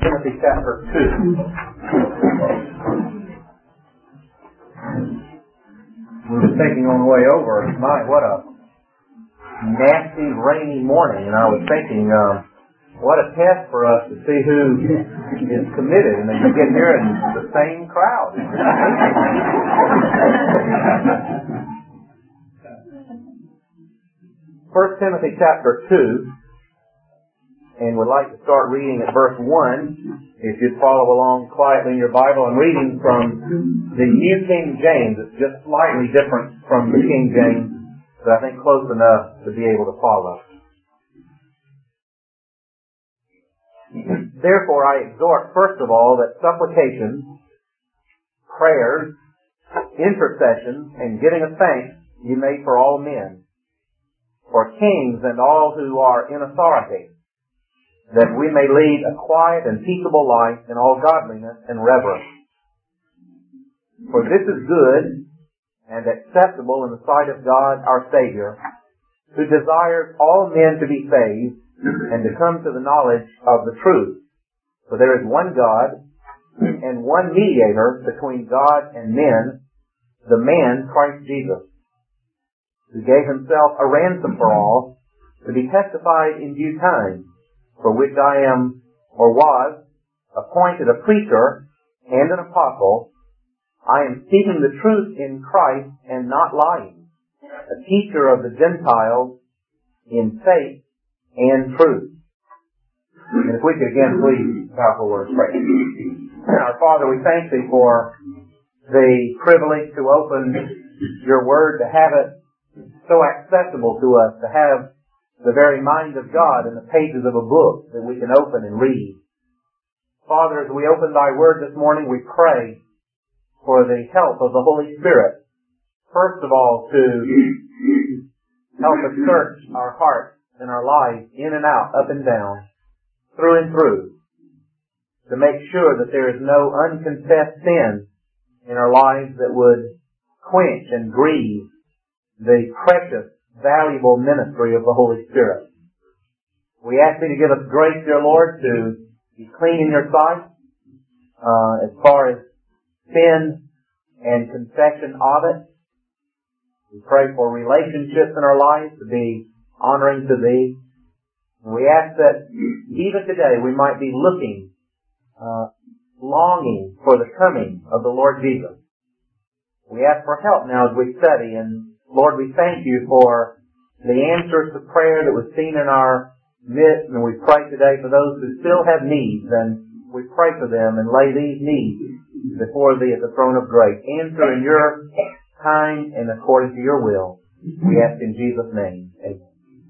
Timothy chapter 2. We were thinking on the way over, what a nasty, rainy morning, and I was thinking, what a test for us to see who is committed, and then you get here and it's the same crowd. 1 Timothy chapter 2, and we'd like to start reading at verse 1. If you'd follow along quietly in your Bible, I'm reading from the New King James. It's just slightly different from the King James, but I think close enough to be able to follow. Therefore I exhort, first of all, that supplications, prayers, intercessions, and giving of thanks you make for all men, for kings and all who are in authority, that we may lead a quiet and peaceable life in all godliness and reverence. For this is good and acceptable in the sight of God our Savior, who desires all men to be saved and to come to the knowledge of the truth. For there is one God and one mediator between God and men, the man Christ Jesus, who gave himself a ransom for all, to be testified in due time, for which I am, or was, appointed a preacher and an apostle. I am speaking the truth in Christ and not lying, a teacher of the Gentiles in faith and truth. And if we could again please bow for words of prayer. Our Father, we thank Thee for the privilege to open Your Word, to have it so accessible to us, to have the very mind of God in the pages of a book that we can open and read. Father, as we open Thy Word this morning, we pray for the help of the Holy Spirit. First of all, to help us search our hearts and our lives in and out, up and down, through and through, to make sure that there is no unconfessed sin in our lives that would quench and grieve the precious, valuable ministry of the Holy Spirit. We ask Thee to give us grace, dear Lord, to be clean in Your sight as far as sin and confession of it. We pray for relationships in our lives to be honoring to Thee. And we ask that even today we might be looking, longing for the coming of the Lord Jesus. We ask for help now as we study, and Lord, we thank You for the answers to prayer that was seen in our midst, and we pray today for those who still have needs, and we pray for them and lay these needs before Thee at the throne of grace. Answer in Your time and according to Your will. We ask in Jesus' name. Amen.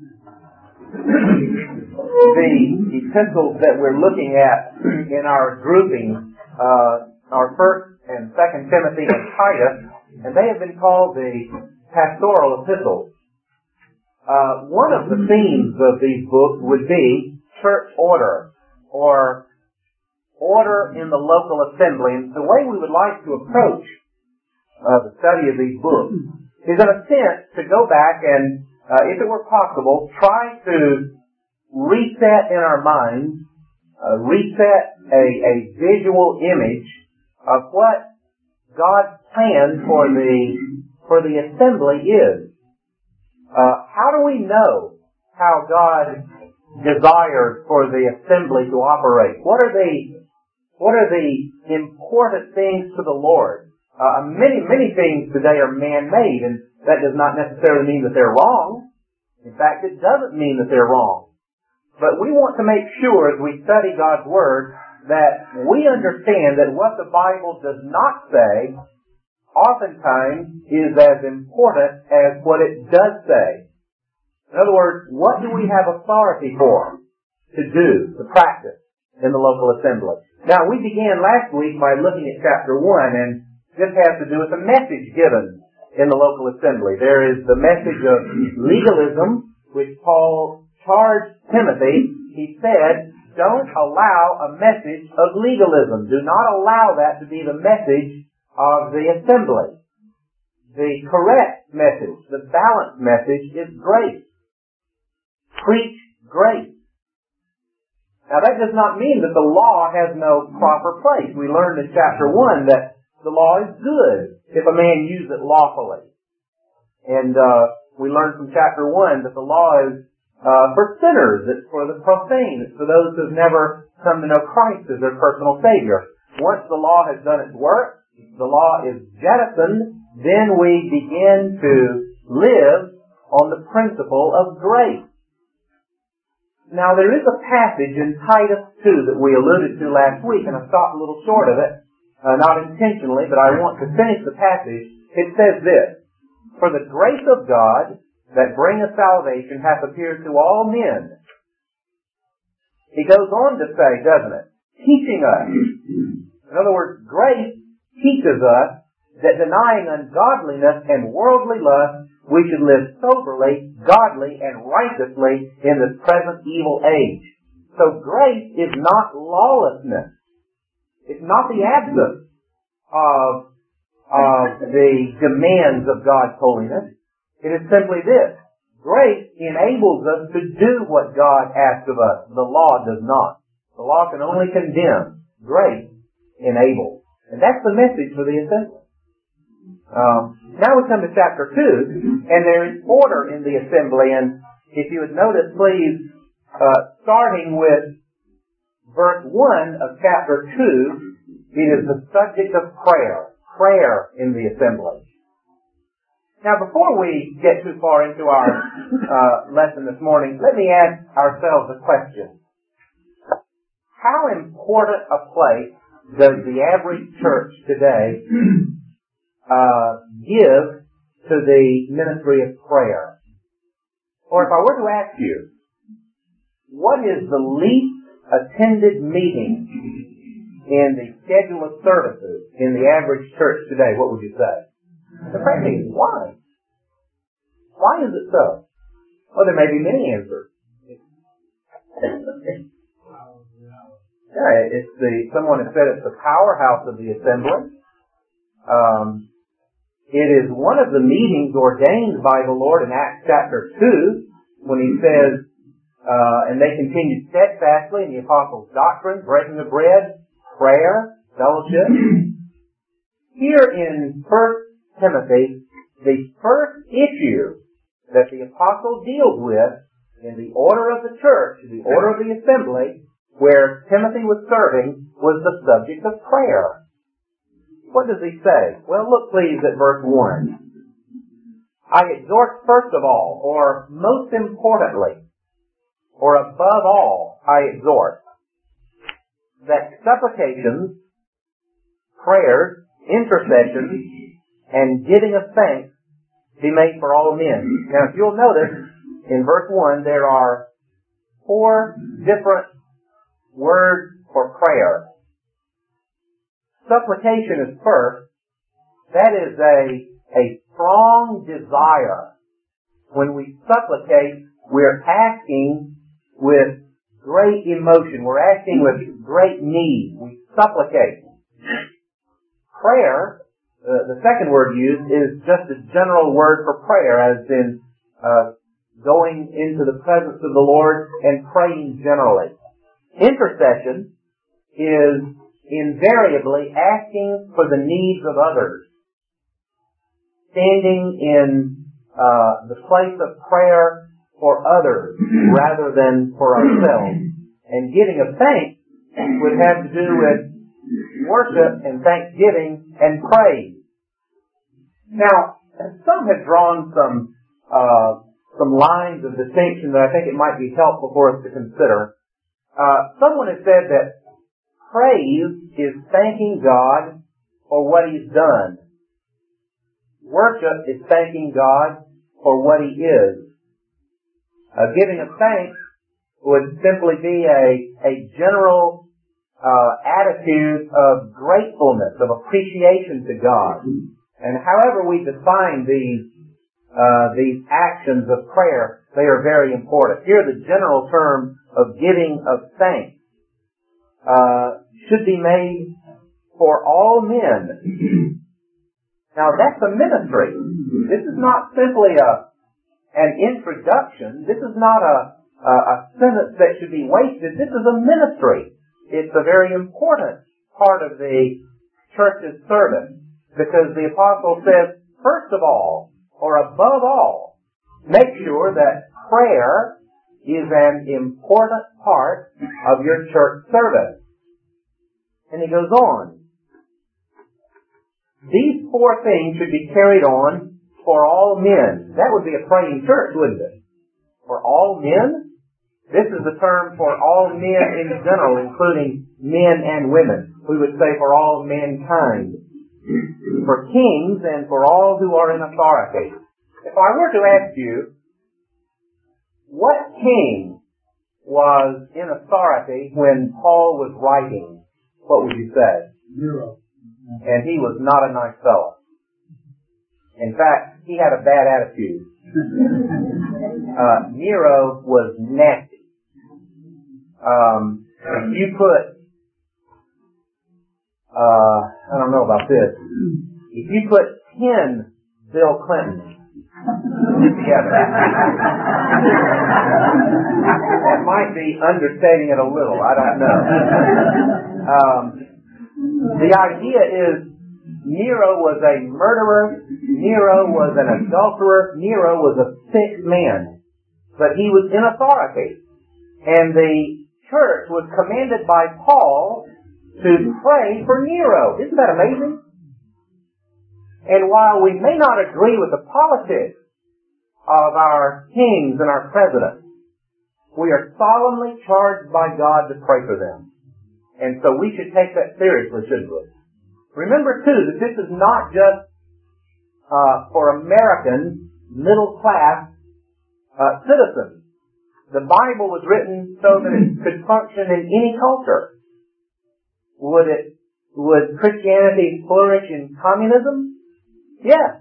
The epistles that we're looking at in our grouping are 1 and 2 Timothy and Titus, and they have been called the pastoral epistles. One of the themes of these books would be church order, or order in the local assembly. And the way we would like to approach the study of these books is, in a sense, to go back and, if it were possible, try to reset in our minds, reset a visual image of what God's plan for the assembly is. How do we know how God desires for the assembly to operate? What are the important things to the Lord? Many things today are man-made, and that does not necessarily mean that they're wrong. In fact, it doesn't mean that they're wrong. But we want to make sure as we study God's Word that we understand that what the Bible does not say oftentimes is as important as what it does say. In other words, what do we have authority for to do, to practice in the local assembly? Now, we began last week by looking at chapter 1, and this has to do with the message given in the local assembly. There is the message of legalism, which Paul charged Timothy. He said, don't allow a message of legalism. Do not allow that to be the message of the assembly. The correct message, the balanced message, is grace. Preach grace. Now that does not mean that the law has no proper place. We learned in chapter 1 that the law is good if a man use it lawfully. And we learned from chapter 1 that the law is for sinners, it's for the profane, it's for those who have never come to know Christ as their personal Savior. Once the law has done its work, the law is jettisoned, then we begin to live on the principle of grace. Now there is a passage in Titus 2 that we alluded to last week, and I stopped a little short of it, not intentionally, but I want to finish the passage. It says this, "For the grace of God that bringeth salvation hath appeared to all men." He goes on to say, doesn't it? Teaching us. In other words, grace teaches us that denying ungodliness and worldly lust, we should live soberly, godly, and righteously in this present evil age. So grace is not lawlessness. It's not the absence of the demands of God's holiness. It is simply this. Grace enables us to do what God asks of us. The law does not. The law can only condemn. Grace enables. And that's the message for the assembly. Now we come to chapter 2, and there is order in the assembly. And if you would notice, please, starting with verse 1 of chapter 2, it is the subject of prayer. Prayer in the assembly. Now, before we get too far into our lesson this morning, let me ask ourselves a question. How important a place does the average church today give to the ministry of prayer? Or if I were to ask you, what is the least attended meeting in the schedule of services in the average church today, what would you say? The prayer meeting. Why? Why is it so? Well, there may be many answers. Someone has said it's the powerhouse of the assembly. It is one of the meetings ordained by the Lord in Acts chapter 2 when He says, and they continued steadfastly in the apostles' doctrine, breaking of bread, prayer, fellowship. Here in 1 Timothy, the first issue that the apostle deals with in the order of the church, the order of the assembly, where Timothy was serving, was the subject of prayer. What does he say? Well, look please at verse 1. "I exhort first of all," or most importantly, or above all, I exhort, "that supplications, prayers, intercessions, and giving of thanks be made for all men." Now, if you'll notice, in verse 1, there are 4 different words for prayer. Supplication is first. That is a strong desire. When we supplicate, we're asking with great emotion. We're asking with great need. We supplicate. Prayer, the second word used, is just a general word for prayer, as in going into the presence of the Lord and praying generally. Intercession is invariably asking for the needs of others. Standing in the place of prayer for others rather than for ourselves. And giving of thanks would have to do with worship and thanksgiving and praise. Now, some have drawn some lines of distinction that I think it might be helpful for us to consider. Someone has said that praise is thanking God for what He's done. Worship is thanking God for what He is. Giving of thanks would simply be a general attitude of gratefulness, of appreciation to God. And however we define these actions of prayer, they are very important. Here, the general term of giving of thanks should be made for all men. Now, that's a ministry. This is not simply an introduction. This is not a sentence that should be wasted. This is a ministry. It's a very important part of the church's service, because the apostle says, first of all, or above all, make sure that prayer is an important part of your church service. And he goes on. These four things should be carried on for all men. That would be a praying church, wouldn't it? For all men? This is the term for all men in general, including men and women. We would say for all mankind. For kings and for all who are in authority. If I were to ask you, what king was in authority when Paul was writing, what would you say? Nero. And he was not a nice fellow. In fact, he had a bad attitude. Nero was nasty. If you put, I don't know about this, if you put 10 Bill Clintons together, that might be understating it a little, I don't know. The idea is Nero was a murderer, Nero was an adulterer, Nero was a sick man. But he was in authority. And the church was commanded by Paul to pray for Nero. Isn't that amazing? And while we may not agree with the politics of our kings and our presidents, we are solemnly charged by God to pray for them. And so we should take that seriously, shouldn't we? Remember, too, that this is not just for American middle-class citizens. The Bible was written so that it could function in any culture. Would Christianity flourish in communism? Yes.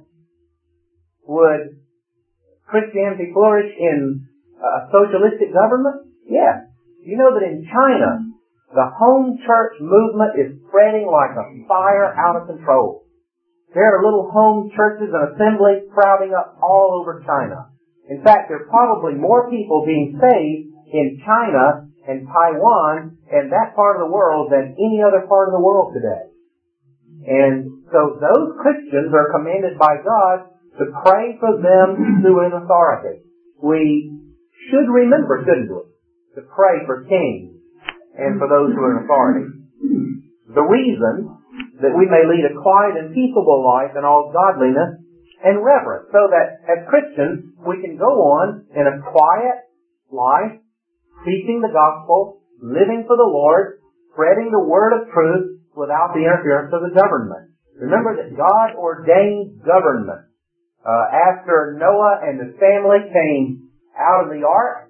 Would Christianity flourish in a socialistic government? Yes. You know that in China, the home church movement is spreading like a fire out of control. There are little home churches and assemblies sprouting up all over China. In fact, there are probably more people being saved in China and Taiwan and that part of the world than any other part of the world today. And so those Christians are commanded by God to pray for them who are in authority. We should remember, shouldn't we, to pray for kings and for those who are in authority. The reason that we may lead a quiet and peaceable life in all godliness and reverence, so that as Christians we can go on in a quiet life, teaching the gospel, living for the Lord, spreading the word of truth without the interference of the government. Remember that God ordained government. After Noah and his family came out of the ark,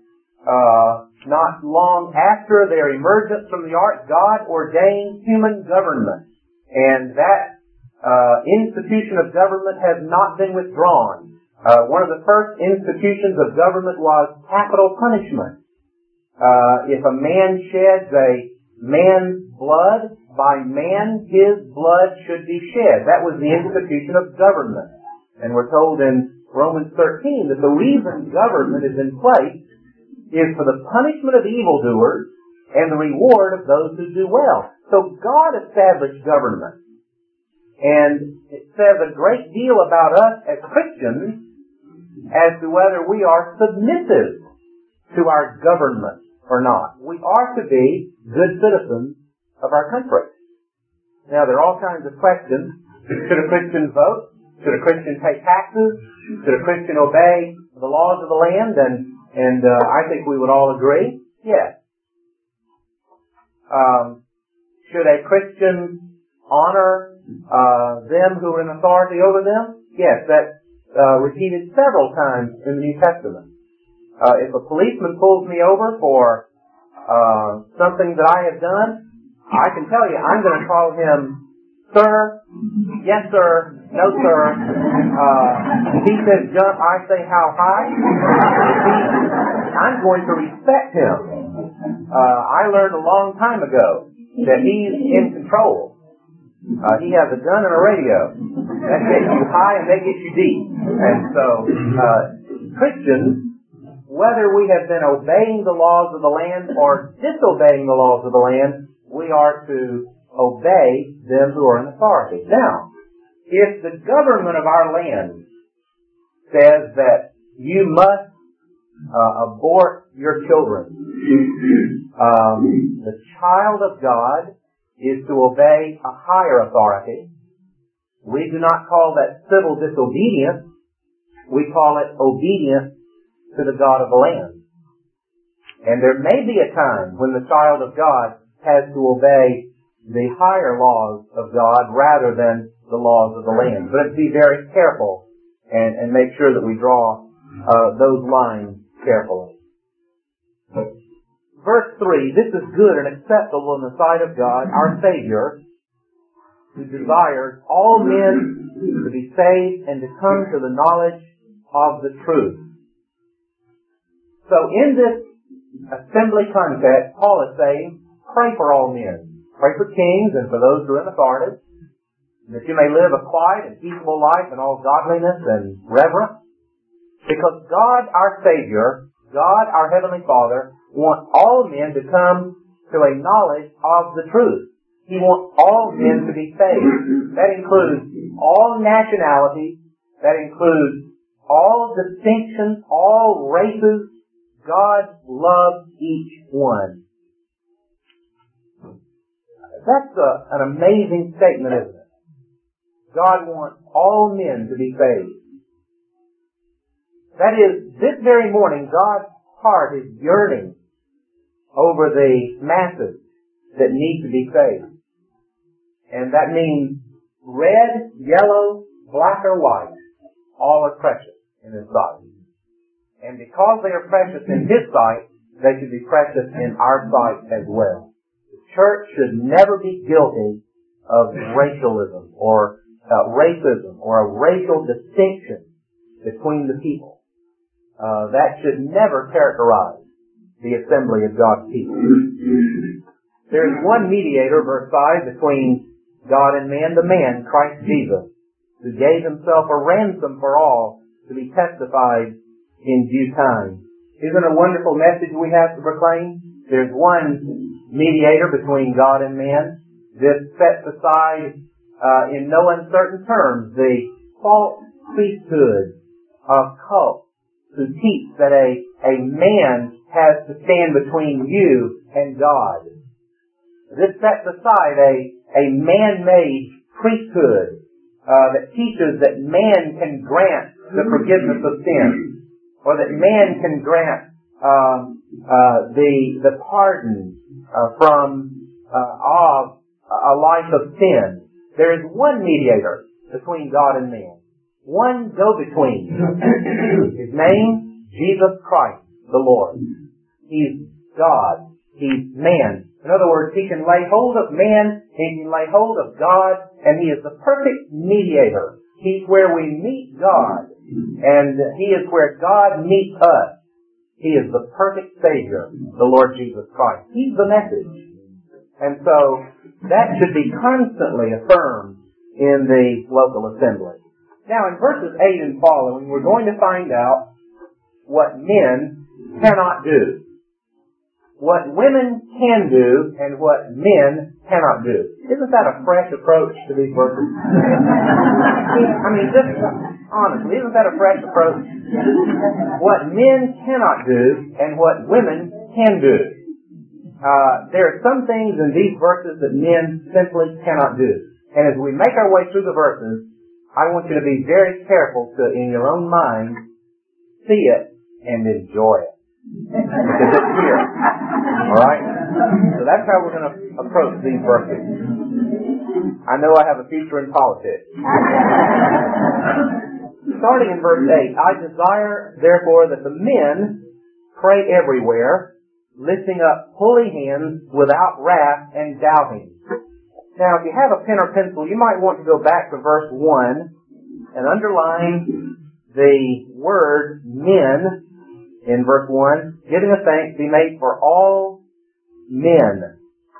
not long after their emergence from the ark, God ordained human government. And that institution of government has not been withdrawn. One of the first institutions of government was capital punishment. If a man sheds a man's blood, by man his blood should be shed. That was the institution of government. And we're told in Romans 13 that the reason government is in place is for the punishment of evildoers and the reward of those who do well. So God established government. And it says a great deal about us as Christians as to whether we are submissive to our government or not. We are to be good citizens of our country. Now, there are all kinds of questions. Should a Christian vote? Should a Christian pay taxes? Should a Christian obey the laws of the land? And I think we would all agree, yes. Should a Christian honor them who are in authority over them? Yes, that's repeated several times in the New Testament. If a policeman pulls me over for something that I have done, I can tell you I'm going to call him sir, yes sir, no sir. If he says jump, I say how high. I'm going to respect him. I learned a long time ago that he's in control. He has a gun and a radio. That gets you high and that gets you deep. And so Christians, whether we have been obeying the laws of the land or disobeying the laws of the land, we are to obey them who are in authority. Now, if the government of our land says that you must abort your children, the child of God is to obey a higher authority. We do not call that civil disobedience. We call it obedience to the God of the land. And there may be a time when the child of God has to obey the higher laws of God rather than the laws of the land. But be very careful and make sure that we draw those lines carefully. Verse 3, this is good and acceptable in the sight of God, our Savior, who desires all men to be saved and to come to the knowledge of the truth. So in this assembly context, Paul is saying, pray for all men. Pray for kings and for those who are in authority, that you may live a quiet and peaceable life in all godliness and reverence. Because God, our Savior, God, our Heavenly Father, wants all men to come to a knowledge of the truth. He wants all men to be saved. That includes all nationalities. That includes all distinctions, all races. God loves each one. That's an amazing statement, isn't it? God wants all men to be saved. That is, this very morning, God's heart is yearning over the masses that need to be saved. And that means red, yellow, black, or white, all are precious in His sight. And because they are precious in His sight, they should be precious in our sight as well. The church should never be guilty of racialism or racism or a racial distinction between the people. That should never characterize the assembly of God's people. There is one mediator, verse 5, between God and man, the man, Christ Jesus, who gave Himself a ransom for all to be testified in due time. Isn't it a wonderful message we have to proclaim? There's one mediator between God and man. This sets aside, in no uncertain terms, the false priesthood of cults who teach that a man has to stand between you and God. This sets aside a man-made priesthood that teaches that man can grant the forgiveness of sin, or that man can grant the pardon from a life of sin. There is one mediator between God and man. One go-between. His name, Jesus Christ, the Lord. He's God. He's man. In other words, He can lay hold of man, He can lay hold of God, and He is the perfect mediator. He's where we meet God, and He is where God meets us. He is the perfect Savior, the Lord Jesus Christ. He's the message. And so, that should be constantly affirmed in the local assembly. Now, in verses 8 and following, we're going to find out what men cannot do. What women can do and what men cannot do. Isn't that a fresh approach to these verses? I mean, just honestly, isn't that a fresh approach? What men cannot do and what women can do. There are some things in these verses that men simply cannot do. And as we make our way through the verses, I want you to be very careful to, in your own mind, see it and enjoy it. Because it's here. Alright? So that's how we're going to approach these verses. I know I have a future in politics. Starting in verse 8, I desire, therefore, that the men pray everywhere, lifting up holy hands without wrath and doubting. Now, if you have a pen or pencil, you might want to go back to verse 1 and underline the word men in verse 1, giving a thanks be made for all men.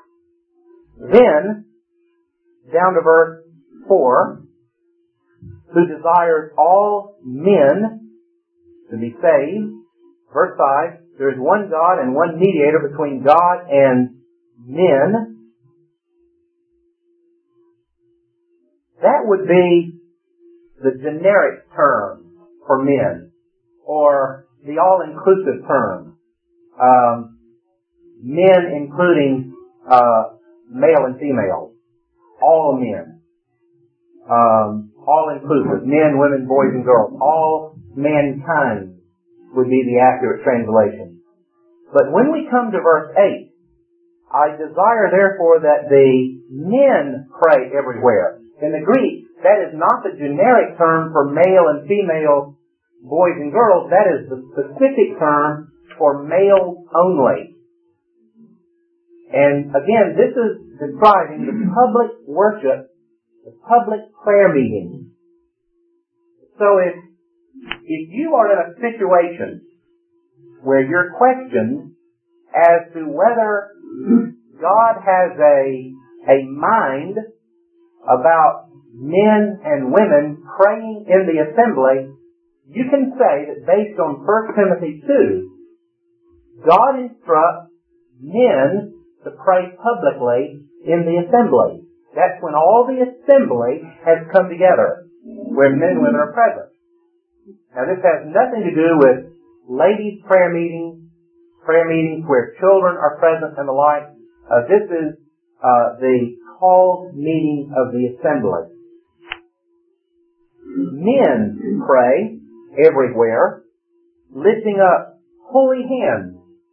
Then, down to verse 4, who desires all men to be saved Verse 5, there is one God and one mediator between God and men. That would be the generic term for men, or the all-inclusive term. Men including male and female, all men, all-inclusive, men, women, boys, and girls, all mankind would be the accurate translation. But when we come to verse 8, I desire therefore that the men pray everywhere. In the Greek, that is not the generic term for male and female, boys and girls. That is the specific term for males only. And again, this is describing the public worship, the public prayer meeting. So if you are in a situation where you're questioned as to whether God has a mind about men and women praying in the assembly, you can say that based on 1 Timothy 2, God instructs men to pray publicly in the assembly. That's when all the assembly has come together, where men and women are present. Now this has nothing to do with ladies' prayer meetings where children are present and the like. This is the called meeting of the assembly. Men pray everywhere, lifting up holy hands.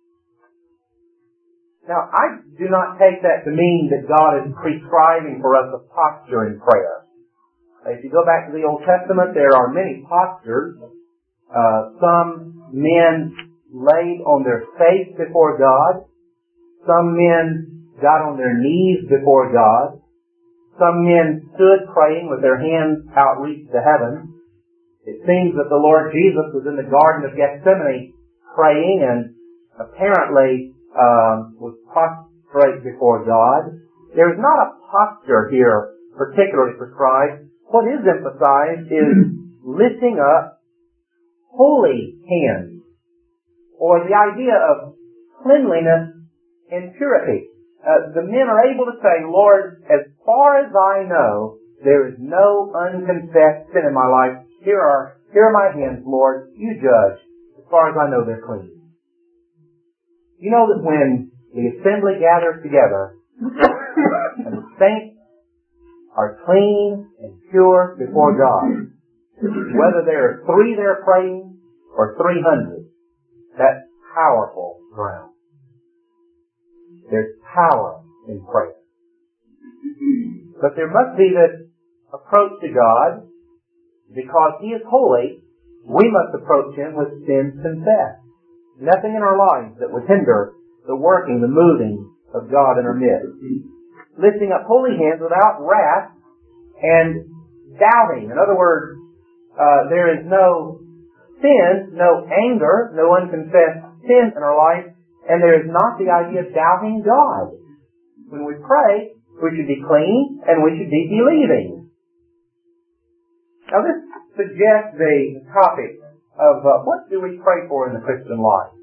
Now, I do not take that to mean that God is prescribing for us a posture in prayer. If you go back to the Old Testament, there are many postures. Some men laid on their face before God. Some men got on their knees before God. Some men stood praying with their hands outreached to heaven. It seems that the Lord Jesus was in the Garden of Gethsemane praying and apparently was prostrate before God. There is not a posture here particularly prescribed. What is emphasized is lifting up holy hands, or the idea of cleanliness and purity. The men are able to say, Lord, as far as I know, there is no unconfessed sin in my life. Here are my hands, Lord. You judge. As far as I know, they're clean. You know that when the assembly gathers together and the saints are clean and pure before God, whether there are 3 there praying or 300, that's powerful ground. There's power in prayer. But there must be this approach to God. Because He is holy, we must approach Him with sins confessed. Nothing in our lives that would hinder the working, the moving of God in our midst. Lifting up holy hands without wrath and doubting. In other words, there is no sin, no anger, no unconfessed sin in our life, and there is not the idea of doubting God. When we pray, we should be clean and we should be believing. Now this suggests the topic of what do we pray for in the Christian life?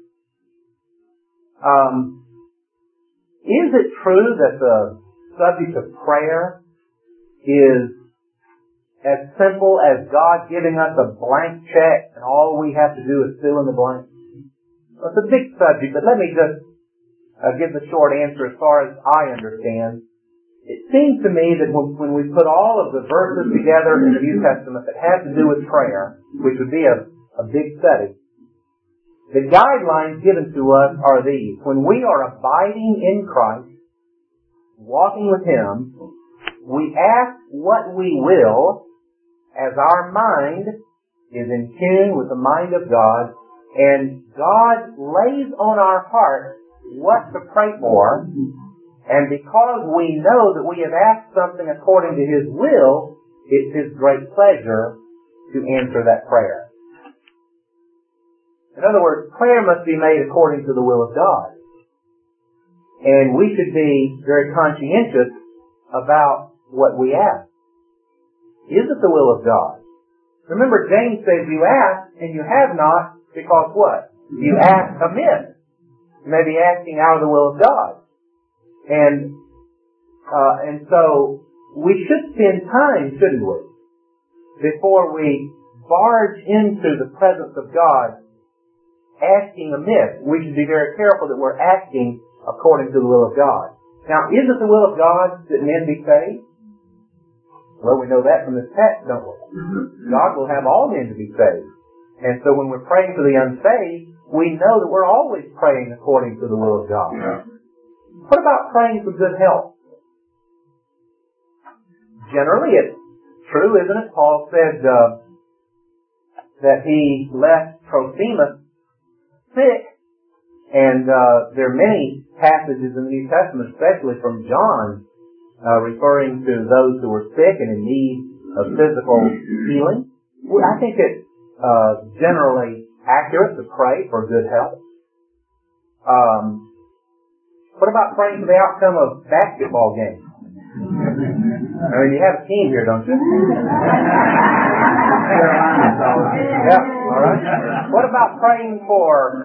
Is it true that the subject of prayer is as simple as God giving us a blank check and all we have to do is fill in the blank? Well, it's a big subject, but let me just give the short answer as far as I understand. It seems to me that when we put all of the verses together in the New Testament that have to do with prayer, which would be a big study, the guidelines given to us are these. When we are abiding in Christ, walking with Him, we ask what we will as our mind is in tune with the mind of God, and God lays on our heart what to pray for. And because we know that we have asked something according to His will, it's His great pleasure to answer that prayer. In other words, prayer must be made according to the will of God. And we should be very conscientious about what we ask. Is it the will of God? Remember, James says you ask and you have not because what? You ask amiss. You may be asking out of the will of God. And so we should spend time, shouldn't we, before we barge into the presence of God asking amiss. We should be very careful that we're asking according to the will of God. Now, is it the will of God that men be saved? Well, we know that from this text, don't we? God will have all men to be saved. And so when we're praying for the unsaved, we know that we're always praying according to the will of God. What about praying for good health? Generally, it's true, isn't it? Paul said that he left Trophimus sick. And there are many passages in the New Testament, especially from John, referring to those who were sick and in need of physical healing. I think it's generally accurate to pray for good health. What about praying for the outcome of basketball games? I mean, you have a team here, don't you? Yeah, all right. What about praying for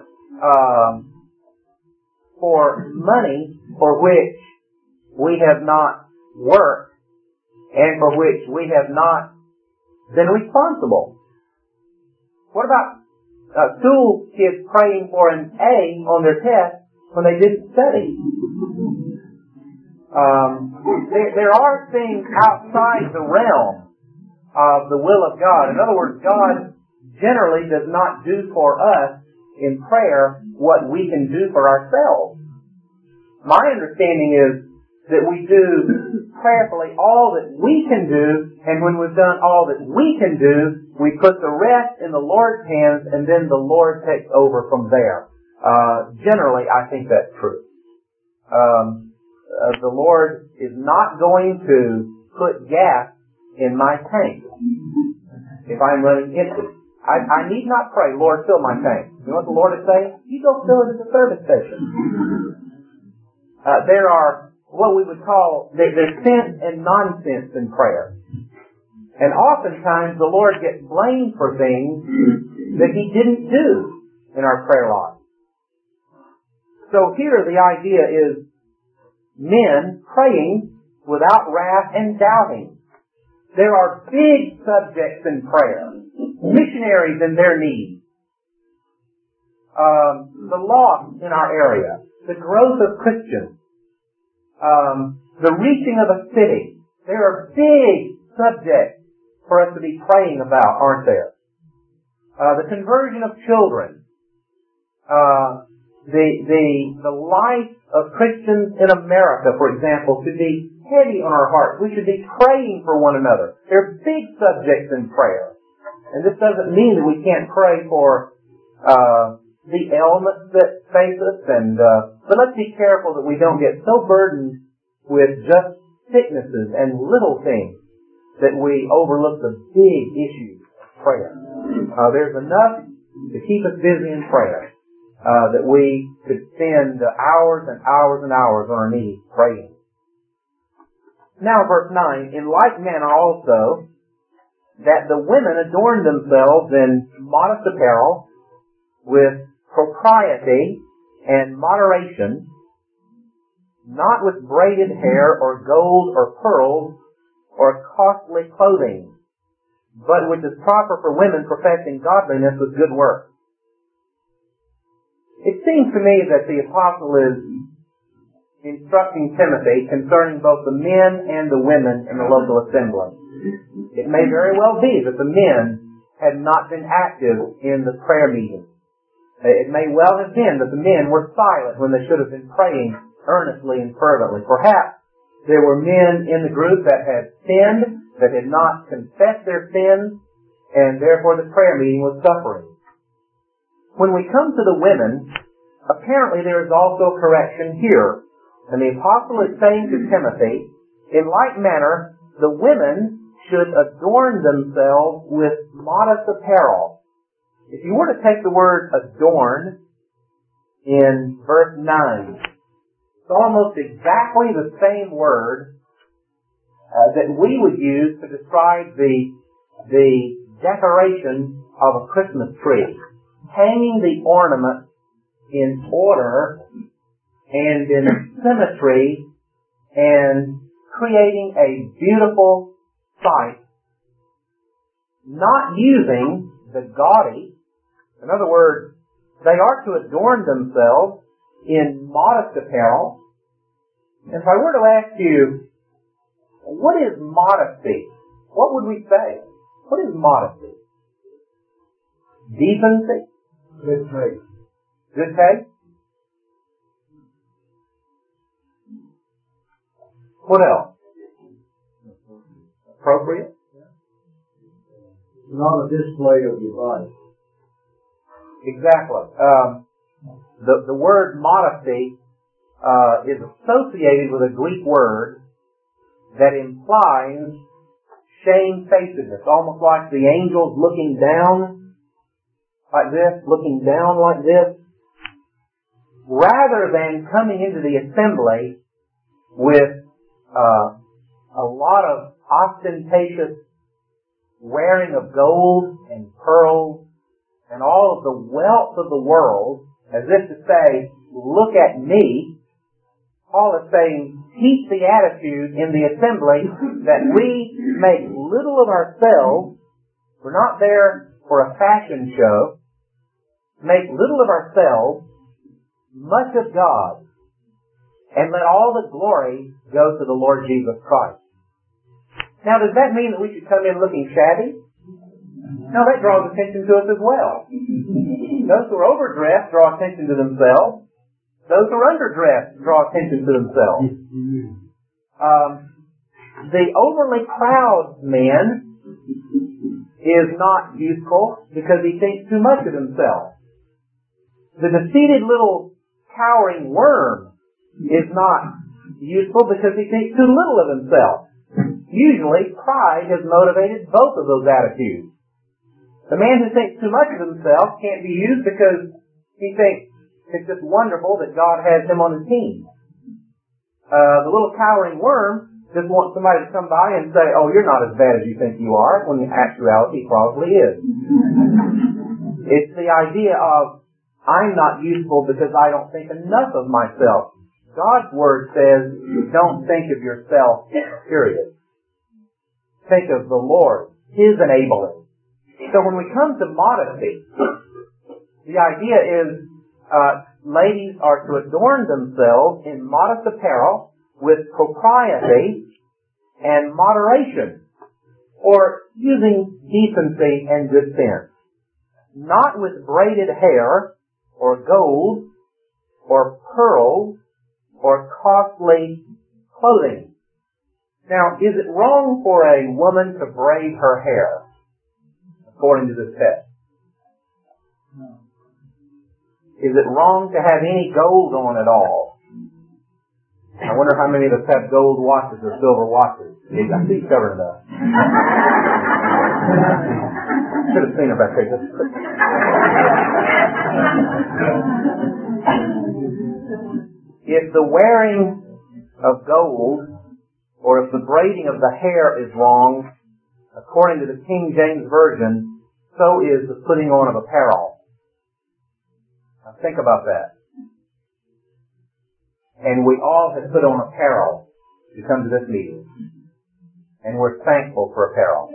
money for which we have not worked and for which we have not been responsible? What about school kids praying for an A on their test when they didn't study? There are things outside the realm of the will of God. In other words, God generally does not do for us in prayer what we can do for ourselves. My understanding is that we do prayerfully all that we can do, and when we've done all that we can do, we put the rest in the Lord's hands, and then the Lord takes over from there. Generally, I think that's true. The Lord is not going to put gas in my tank if I'm running empty. I need not pray, Lord, fill my tank. You know what the Lord is saying? You go fill it at the service station. There are what we would call, there's sense and nonsense in prayer. And oftentimes the Lord gets blamed for things that He didn't do in our prayer life. So here the idea is men praying without wrath and doubting. There are big subjects in prayer. Missionaries and their needs. The lost in our area. The growth of Christians. The reaching of a city. There are big subjects for us to be praying about, aren't there? The conversion of children. The life of Christians in America, for example, should be heavy on our hearts. We should be praying for one another. There are big subjects in prayer. And this doesn't mean that we can't pray for the ailments that face us, but let's be careful that we don't get so burdened with just sicknesses and little things that we overlook the big issues of prayer. There's enough to keep us busy in prayer that we could spend hours and hours and hours on our knees praying. Now, verse 9, in like manner also, that the women adorn themselves in modest apparel with propriety and moderation, not with braided hair or gold or pearls or costly clothing, but which is proper for women professing godliness with good works. It seems to me that the apostle is instructing Timothy concerning both the men and the women in the local assembly. It may very well be that the men had not been active in the prayer meeting. It may well have been that the men were silent when they should have been praying earnestly and fervently. Perhaps there were men in the group that had sinned, that had not confessed their sins, and therefore the prayer meeting was suffering. When we come to the women, apparently there is also a correction here. And the apostle is saying to Timothy, in like manner, the women should adorn themselves with modest apparel. If you were to take the word adorn in verse 9, it's almost exactly the same word that we would use to describe the decoration of a Christmas tree. hanging the ornament in order and in symmetry and creating a beautiful sight, not using the gaudy. In other words, they are to adorn themselves in modest apparel. And if I were to ask you, what is modesty? What would we say? What is modesty? Decency? Good taste. Good taste? What else? Appropriate? Not a display of your body. Exactly. The word modesty is associated with a Greek word that implies shamefacedness, almost like the angels looking down like this, looking down like this, rather than coming into the assembly with a lot of ostentatious wearing of gold and pearls and all of the wealth of the world, as if to say, look at me. Paul is saying, keep the attitude in the assembly that we make little of ourselves. We're not there for a fashion show. Make little of ourselves, much of God, and let all the glory go to the Lord Jesus Christ. Now, does that mean that we should come in looking shabby? No, that draws attention to us as well. Those who are overdressed draw attention to themselves. Those who are underdressed draw attention to themselves. The overly proud man is not useful because he thinks too much of himself. The conceited little cowering worm is not useful because he thinks too little of himself. Usually, pride has motivated both of those attitudes. The man who thinks too much of himself can't be used because he thinks it's just wonderful that God has him on his team. The little cowering worm just wants somebody to come by and say, oh, you're not as bad as you think you are, when in actuality he probably is. It's the idea of, I'm not useful because I don't think enough of myself. God's Word says, don't think of yourself, period. Think of the Lord, His enabling. So when we come to modesty, the idea is ladies are to adorn themselves in modest apparel with propriety and moderation, or using decency and good sense. Not with braided hair, or gold, or pearls, or costly clothing. Now, is it wrong for a woman to braid her hair, according to this text? No. Is it wrong to have any gold on at all? I wonder how many of us have gold watches or silver watches. I see you covering it up. Should have seen her back there. If the wearing of gold or if the braiding of the hair is wrong, according to the King James Version, so is the putting on of apparel. Now think about that. And we all have put on apparel to come to this meeting. And we're thankful for apparel.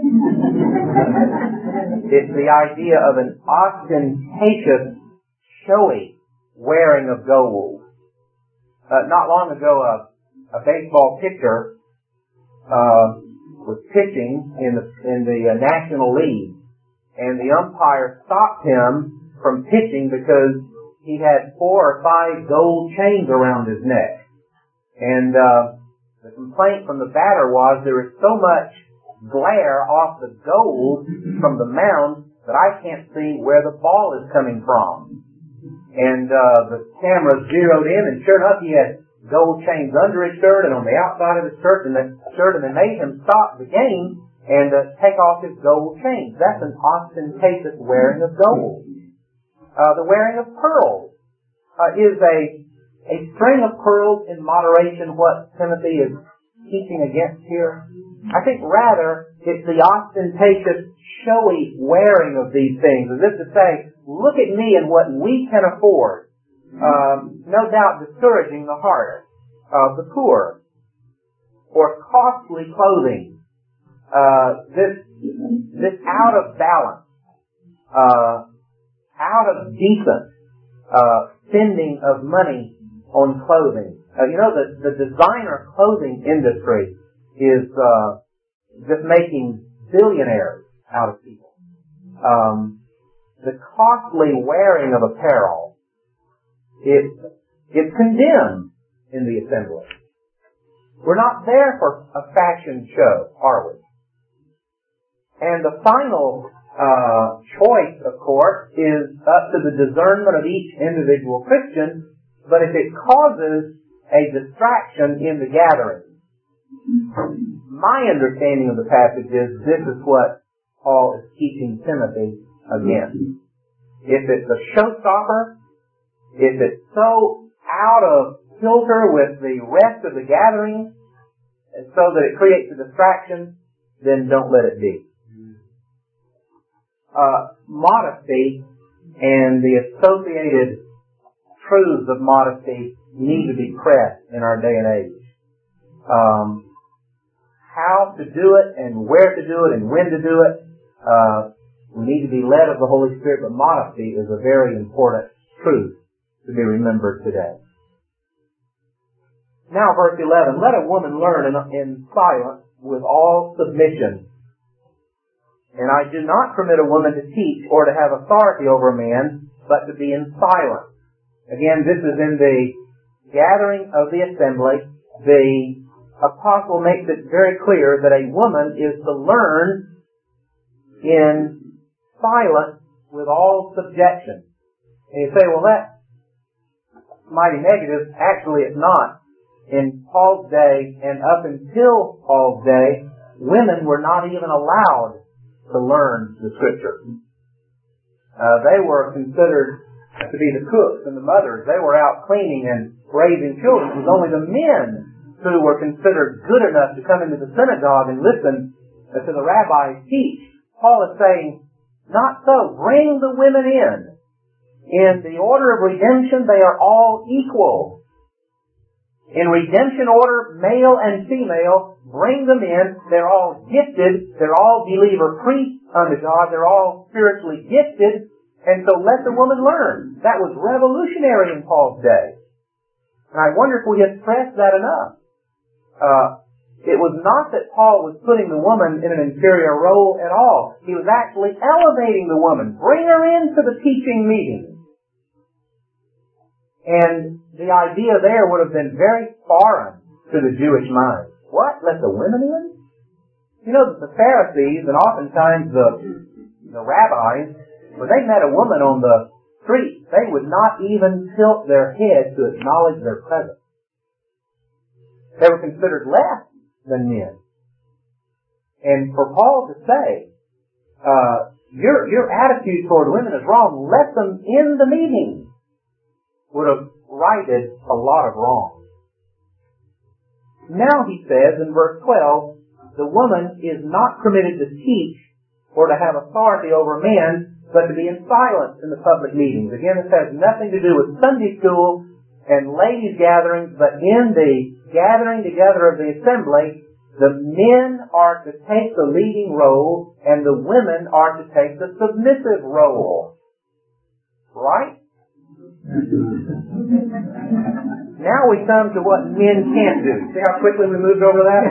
It's the idea of an ostentatious, showy wearing of gold. Not long ago, a baseball pitcher was pitching in the National League, and the umpire stopped him from pitching because he had 4 or 5 gold chains around his neck. And the complaint from the batter was there is so much glare off the gold from the mound that I can't see where the ball is coming from. And the camera zeroed in, and sure enough, he had gold chains under his shirt and on the outside of his shirt, and they made him stop the game and take off his gold chains. That's an ostentatious wearing of gold. The wearing of pearls is a string of pearls in moderation, what Timothy is teaching against here? I think rather it's the ostentatious, showy wearing of these things, as if to say, look at me and what we can afford. No doubt discouraging the heart of the poor. Or costly clothing. This out of balance, out of decent spending of money on clothing. The designer clothing industry is just making billionaires out of people. The costly wearing of apparel, it's condemned in the assembly. We're not there for a fashion show, are we? And the final choice, of course, is up to the discernment of each individual Christian, but if it causes a distraction in the gathering, my understanding of the passage is this is what Paul is teaching Timothy against. If it's a showstopper, if it's so out of kilter with the rest of the gathering, and so that it creates a distraction, then don't let it be. Modesty and the associated truths of modesty need to be pressed in our day and age. How to do it and where to do it and when to do it, we need to be led of the Holy Spirit, but modesty is a very important truth to be remembered today. Now verse 11, let a woman learn in silence with all submission. And I do not permit a woman to teach or to have authority over a man, but to be in silence. Again, this is in the gathering of the assembly. The apostle makes it very clear that a woman is to learn in silence with all subjection. And you say, well, that's mighty negative. Actually, it's not. In Paul's day and up until Paul's day, women were not even allowed to learn the Scripture. They were considered to be the cooks and the mothers. They were out cleaning and raising children. It was only the men who were considered good enough to come into the synagogue and listen to the rabbis teach. Paul is saying, not so. Bring the women in. In the order of redemption, they are all equal. In redemption order, male and female, bring them in. They're all gifted. They're all believer priests unto God. They're all spiritually gifted. And so let the woman learn. That was revolutionary in Paul's day. And I wonder if we have stressed that enough. It was not that Paul was putting the woman in an inferior role at all. He was actually elevating the woman. Bring her into the teaching meeting. And the idea there would have been very foreign to the Jewish mind. What? Let the women in? You know that the Pharisees and oftentimes the rabbis, when they met a woman on the street, they would not even tilt their head to acknowledge their presence. They were considered less than men. And for Paul to say, your attitude toward women is wrong, let them in the meeting, would have righted a lot of wrong. Now he says in verse 12, the woman is not permitted to teach or to have authority over men, but to be in silence in the public meetings. Again, this has nothing to do with Sunday school and ladies' gatherings, but in the gathering together of the assembly, the men are to take the leading role and the women are to take the submissive role. Right? Now we come to what men can't do. See how quickly we moved over that?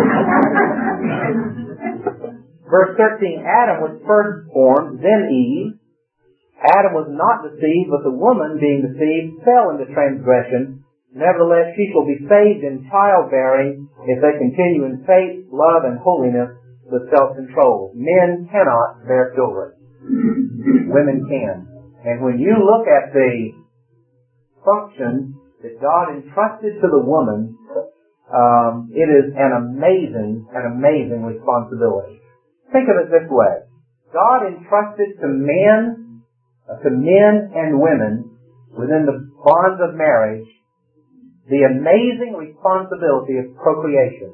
Verse 13, Adam was first formed, then Eve. Adam was not deceived, but the woman, being deceived, fell into transgression. Nevertheless, she shall be saved in childbearing if they continue in faith, love, and holiness with self-control. Men cannot bear children. Women can. And when you look at the function that God entrusted to the woman, it is an amazing responsibility. Think of it this way. God entrusted to men and women within the bonds of marriage the amazing responsibility of procreation.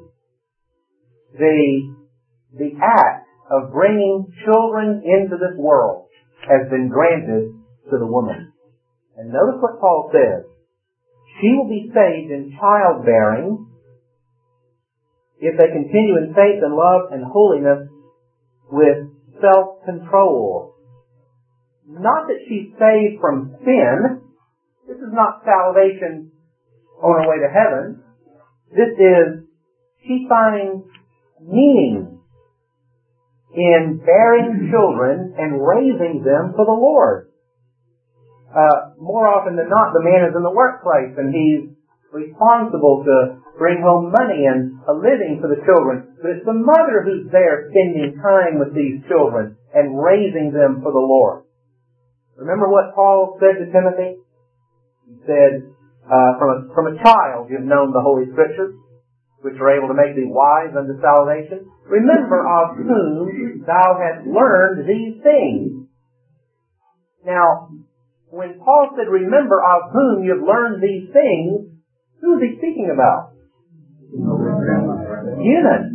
The act of bringing children into this world has been granted to the woman. And notice what Paul says. She will be saved in childbearing if they continue in faith and love and holiness with self-control. Not that she's saved from sin. This is not salvation on her way to heaven. This is, she finds meaning in bearing children and raising them for the Lord. More often than not, the man is in the workplace and he's responsible to bring home money and a living for the children. But it's the mother who's there spending time with these children and raising them for the Lord. Remember what Paul said to Timothy? He said, from a child you've known the Holy Scriptures, which are able to make thee wise unto salvation. Remember of whom thou hast learned these things. Now, when Paul said, remember of whom you've learned these things, who is he speaking about? Eunice.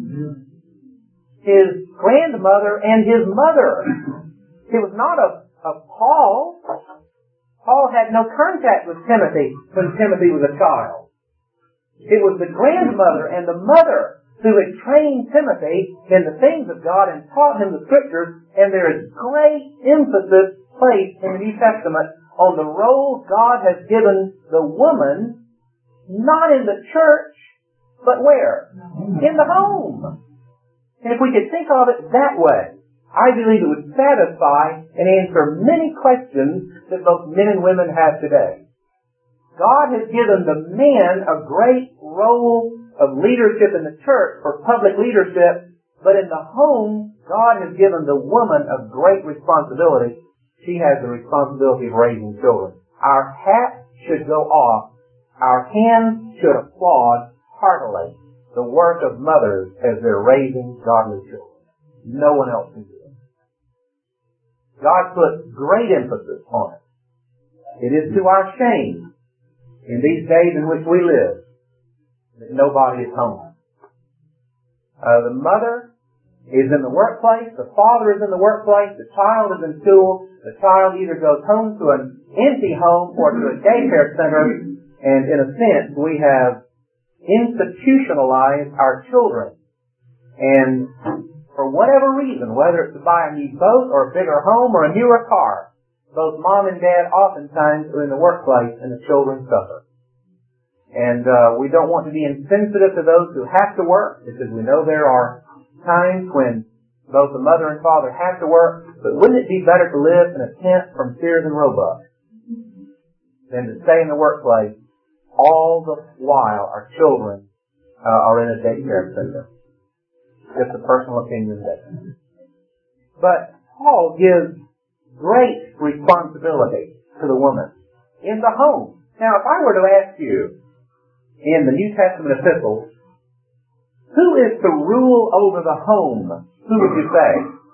His grandmother and his mother. It was not of Paul. Paul had no contact with Timothy when Timothy was a child. It was the grandmother and the mother who had trained Timothy in the things of God and taught him the Scriptures, and there is great emphasis placed in the New Testament on the role God has given the woman, not in the church, but where? In the home. And if we could think of it that way, I believe it would satisfy and answer many questions that both men and women have today. God has given the man a great role of leadership in the church for public leadership, but in the home, God has given the woman a great responsibility. She has the responsibility of raising children. Our hat should go off. Our hands should applaud heartily the work of mothers as they're raising godly children. No one else can do it. God puts great emphasis on it. It is to our shame in these days in which we live that nobody is home. The mother is in the workplace, the father is in the workplace, the child is in school, the child either goes home to an empty home or to a daycare center, and in a sense we have institutionalized our children. And for whatever reason, whether it's to buy a new boat or a bigger home or a newer car, both mom and dad oftentimes are in the workplace and the children suffer. And we don't want to be insensitive to those who have to work, because we know there are times when both the mother and father have to work, but wouldn't it be better to live in a tent from Sears and Roebuck than to stay in the workplace all the while our children are in a daycare center? Just a personal opinion there. But Paul gives great responsibility to the woman in the home. Now, if I were to ask you in the New Testament epistles, who is to rule over the home, who would you say?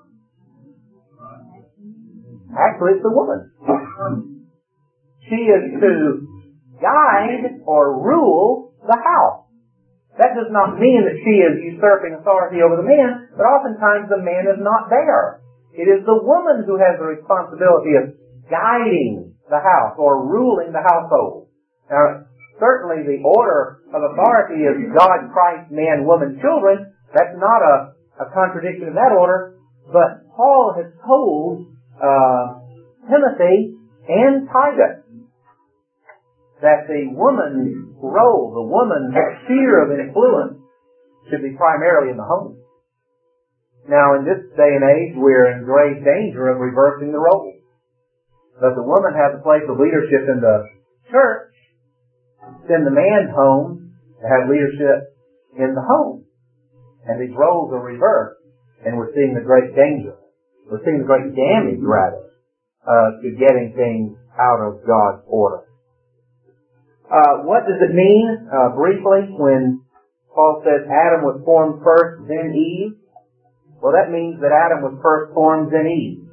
Actually, it's the woman. She is to guide or rule the house. That does not mean that she is usurping authority over the man, but oftentimes the man is not there. It is the woman who has the responsibility of guiding the house or ruling the household. Now, certainly the order of authority is God, Christ, man, woman, children. That's not a contradiction in that order. But Paul has told Timothy and Titus that the woman's role, the woman's sphere of influence, should be primarily in the home. Now, in this day and age, we're in great danger of reversing the roles. But the woman has a place of leadership in the church. Send the man home to have leadership in the home. And these roles are reversed. And we're seeing the great danger. We're seeing the great damage, rather, to getting things out of God's order. What does it mean, briefly, when Paul says Adam was formed first, then Eve? Well, that means that Adam was first formed, then Eve.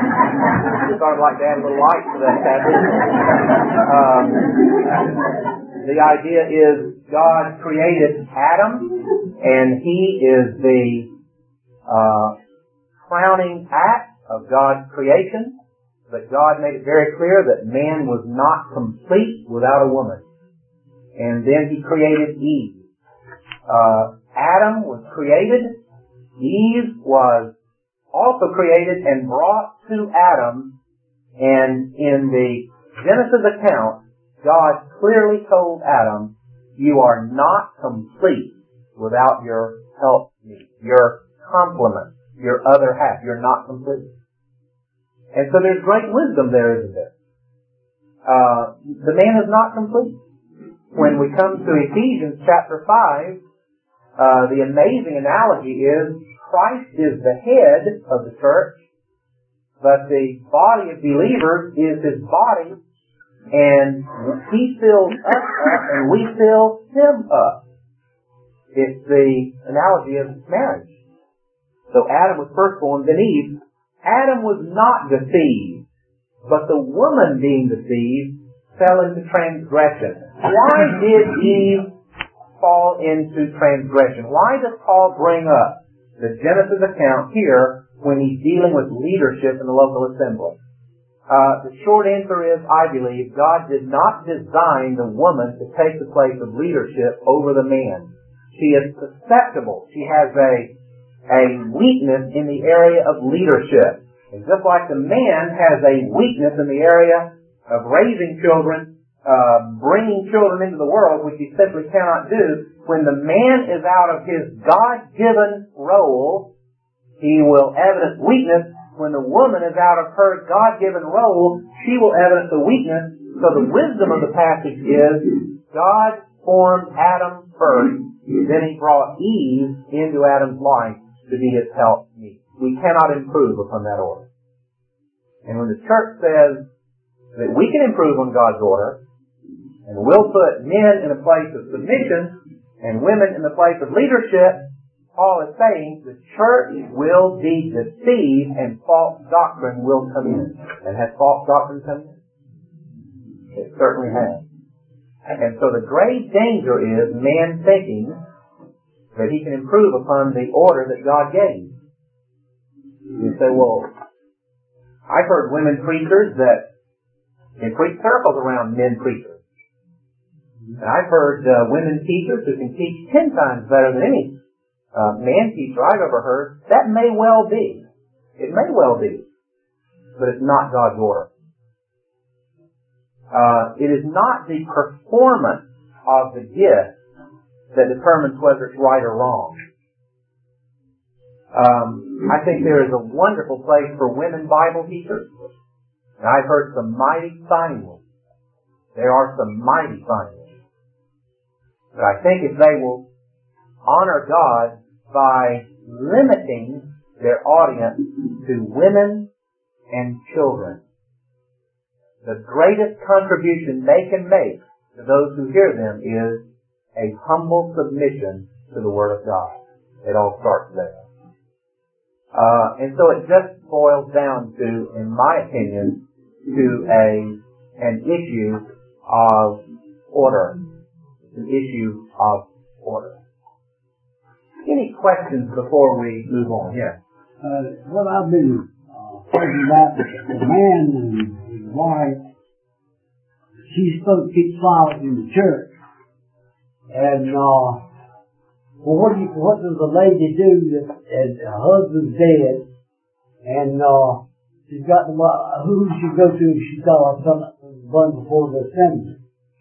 Just thought I'd like to add a little light to that passage. The idea is God created Adam, and he is the crowning act of God's creation. But God made it very clear that man was not complete without a woman. And then he created Eve. Adam was created. Eve was also created and brought to Adam. And in the Genesis account, God clearly told Adam, you are not complete without your helpmeet, your complement, your other half. You're not complete. And so there's great wisdom there, isn't there? The man is not complete. When we come to Ephesians chapter 5, the amazing analogy is Christ is the head of the church, but the body of believers is his body, and he fills us up and we fill him up. It's the analogy of marriage. So Adam was firstborn, then Eve. Adam was not deceived, but the woman being deceived fell into transgression. Why did Eve fall into transgression? Why does Paul bring up the Genesis account here when he's dealing with leadership in the local assembly? The short answer is, I believe, God did not design the woman to take the place of leadership over the man. She is susceptible. She has a weakness in the area of leadership. And just like the man has a weakness in the area of raising children, bringing children into the world, which he simply cannot do, when the man is out of his God-given role, he will evidence weakness. When the woman is out of her God-given role, she will evidence the weakness. So the wisdom of the passage is, God formed Adam first, then he brought Eve into Adam's life to be his helpmeet. We cannot improve upon that order. And when the church says that we can improve on God's order, and we'll put men in a place of submission and women in the place of leadership, Paul is saying the church will be deceived and false doctrine will come in. And has false doctrine come in? It certainly has. And so the grave danger is man thinking that he can improve upon the order that God gave. You say, well, I've heard women preachers that can preach circles around men preachers. And I've heard women teachers who can teach 10 times better than any man teacher I've ever heard. That may well be. It may well be. But it's not God's order. It is not the performance of the gift that determines whether it's right or wrong. I think there is a wonderful place for women Bible teachers. And I've heard some mighty fine ones. There are some mighty fine ones. But I think if they will honor God by limiting their audience to women and children, the greatest contribution they can make to those who hear them is a humble submission to the Word of God. It all starts there. And so it just boils down to, in my opinion, to an issue of order. An issue of order. Any questions before we move on? Yes. What I've been thinking about the man and his wife, she's supposed to keep silent in the church. And what does a lady do if her husband's dead and she's got who should she go to if she's got her son before the assembly?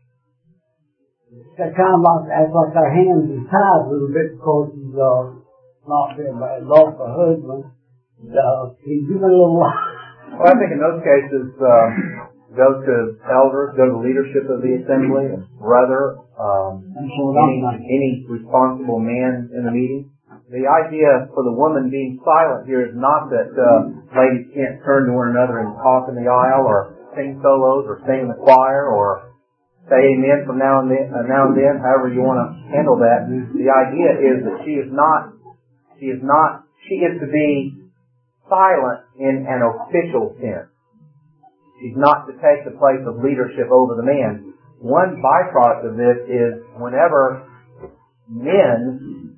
It's kind of like our hands are tied a little bit because she's not been lost her husband. He's doing a little. Well, I think in those cases, go to elders, go to leadership of the assembly, and brother, any responsible man in the meeting. The idea for the woman being silent here is not that ladies can't turn to one another and talk in the aisle, or sing solos, or sing in the choir, or say amen from now and then, however you want to handle that. The idea is that she is to be silent in an official sense. She's not to take the place of leadership over the man. one byproduct of this is whenever men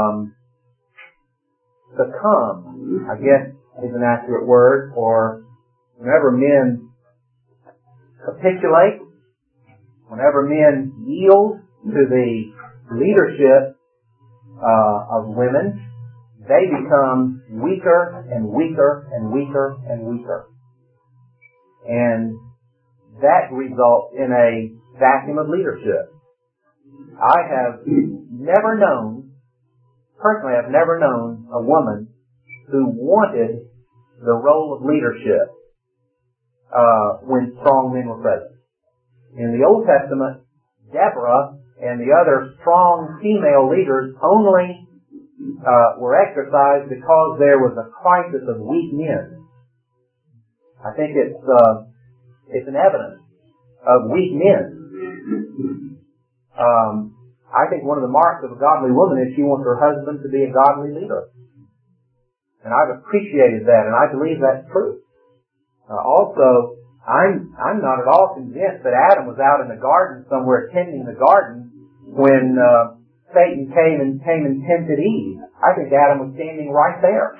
succumb, I guess is an accurate word, or whenever men capitulate, whenever men yield to the leadership of women, they become weaker and weaker and weaker and weaker. And that results in a vacuum of leadership. I have never known, personally I've never known a woman who wanted the role of leadership when strong men were present. In the Old Testament, Deborah and the other strong female leaders only were exercised because there was a crisis of weak men. I think it's an evidence of weak men. I think one of the marks of a godly woman is she wants her husband to be a godly leader. And I've appreciated that, and I believe that's true. Also, I'm not at all convinced that Adam was out in the garden somewhere tending the garden when Satan came and tempted Eve. I think Adam was standing right there.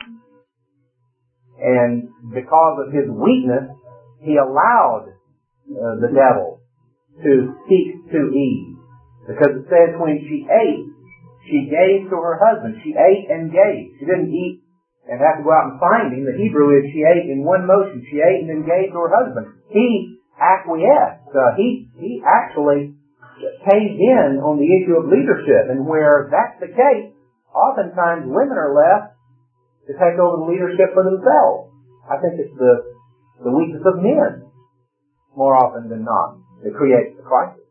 And because of his weakness, he allowed the devil to speak to Eve. Because it says when she ate, she gave to her husband. She ate and gave. She didn't eat and have to go out and find him. The Hebrew is she ate in one motion. She ate and then gave to her husband. He acquiesced. He actually caved in on the issue of leadership. And where that's the case, oftentimes women are left to take over the leadership for themselves. I think it's the weakness of men, more often than not, that creates the crisis.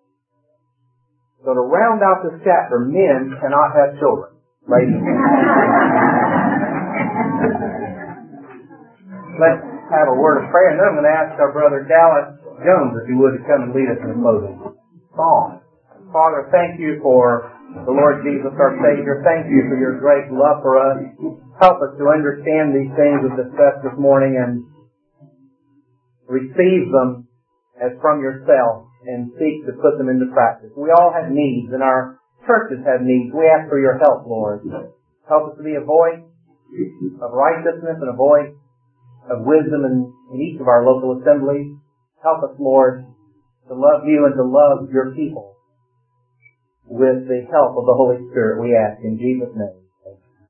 So to round out this chapter, men cannot have children. Ladies and gentlemen. Let's have a word of prayer, and then I'm going to ask our brother Dallas Jones, if he would, to come and lead us in the closing song. Father, thank you for the Lord Jesus, our Savior. Thank you for your great love for us. Help us to understand these things we've discussed this morning and receive them as from yourself and seek to put them into practice. We all have needs, and our churches have needs. We ask for your help, Lord. Help us to be a voice of righteousness and a voice of wisdom in each of our local assemblies. Help us, Lord, to love you and to love your people with the help of the Holy Spirit, we ask in Jesus' name.